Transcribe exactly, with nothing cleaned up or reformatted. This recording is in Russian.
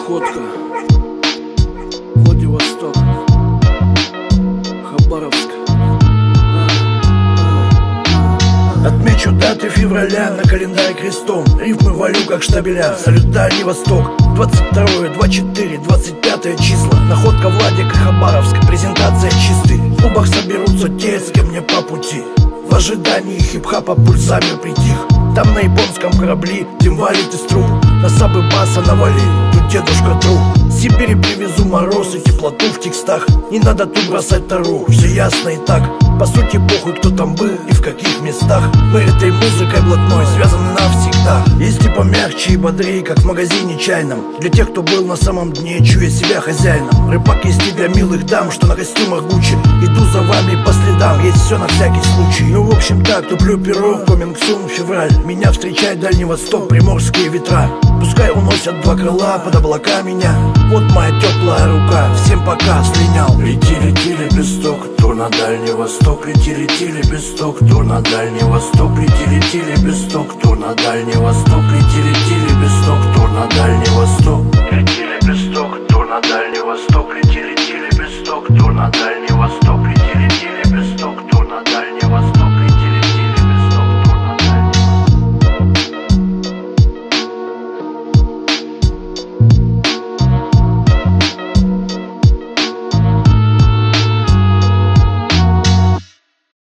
Находка, Владивосток, Хабаровск. Отмечу даты февраля на календаре крестом. Рифмы валю как штабеля. Салют Дальний Восток. Двадцать второе, двадцать четыре, двадцать пятое числа. Находка Владик и Хабаровск. Презентация чисты. В клубах соберутся те, с кем мне по пути. В ожидании хип-хапа пульсамер притих. Там на японском корабли дым валит из труб. На сабы баса навали, тут дедушка друг. С Сибири привезу мороз и теплоту в текстах. Не надо тут бросать тару, все ясно и так. По сути похуй, кто там был и в каких местах. Мы этой музыкой блатной связаны навсегда. Есть и помягче и бодрее, как в магазине чайном. Для тех, кто был на самом дне, чуя себя хозяином. Рэпак есть и для милых дам, что на костюмах Гуччи. Иду за вами по следам, есть все на всякий случай. Ну в общем так, туплю перо, coming soon, февраль. Меня встречает Дальний Восток, приморские ветра. Пускай уносят два крыла под облака меня. Вот моя теплая рука, всем пока, слинял. Лети, лети, лепесток, тур на Дальний Восток. Лети, лети, лепесток, тур на Дальний Восток. Лети, лети, лепесток, тур на Дальний Восток. Лети, лети, лепесток, тур на Дальний Восток. Лети, лепесток, тур на Дальний Восток. Лети, лети, лепесток, тур на Дальний Восток.